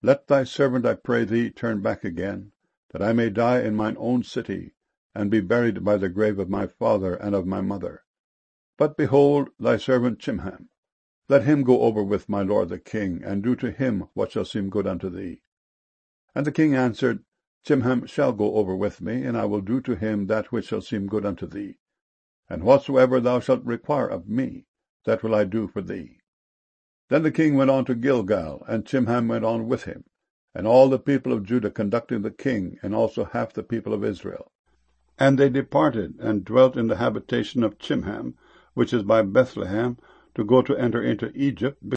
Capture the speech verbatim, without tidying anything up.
Let thy servant, I pray thee, turn back again, that I may die in mine own city, and be buried by the grave of my father and of my mother. But behold thy servant Chimham. Let him go over with my lord the king, and do to him what shall seem good unto thee. And the king answered, Chimham shall go over with me, and I will do to him that which shall seem good unto thee. And whatsoever thou shalt require of me, that will I do for thee. Then the king went on to Gilgal, and Chimham went on with him, and all the people of Judah conducting the king, and also half the people of Israel. And they departed, and dwelt in the habitation of Chimham, which is by Bethlehem, to go to enter into Egypt,